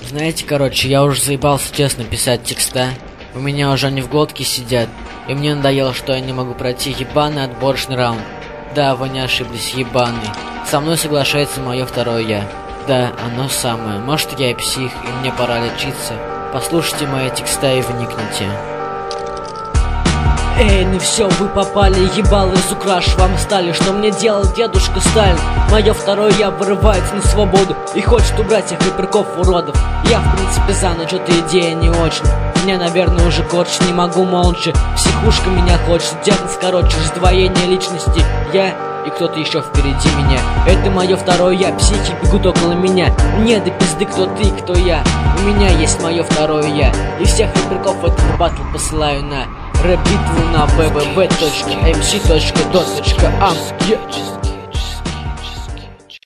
Знаете, короче, я уже заебался честно писать текста. У меня уже они в глотке сидят. И мне надоело, что я не могу пройти ебаный отборочный раунд. Да, вы не ошиблись, ебаный. Со мной соглашается мое второе я. Да, оно самое. Может, я и псих, и мне пора лечиться. Послушайте мои текста и вникните. Эй, ну все, вы попали, ебало из украш вам стали. Что мне делал дедушка Сталин? Мое второе я вырывается на свободу и хочет убрать всех лепреков уродов. Я в принципе за, но что-то идея не очень. Мне, наверное, уже корчить не могу молча. Психушка меня хочет, диагноз, короче, раздвоение личности. Я и кто-то еще впереди меня. Это мое второе я, психи бегут около меня. Мне до пизды, кто ты, кто я. У меня есть мое второе я. И всех лепреков в этот батл посылаю на рэп-битву на www.mc.dot.am.